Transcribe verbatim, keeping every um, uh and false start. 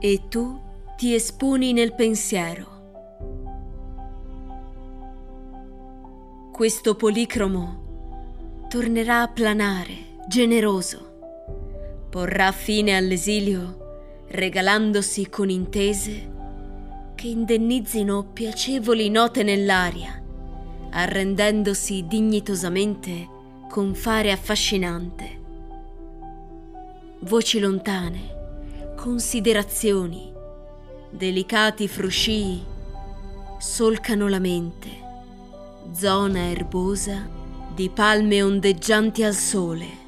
e tu ti esponi nel pensiero. Questo policromo tornerà a planare, generoso, porrà fine all'esilio regalandosi con intese che indennizzino piacevoli note nell'aria, arrendendosi dignitosamente con fare affascinante. Voci lontane, considerazioni, delicati fruscii solcano la mente, zona erbosa di palme ondeggianti al sole.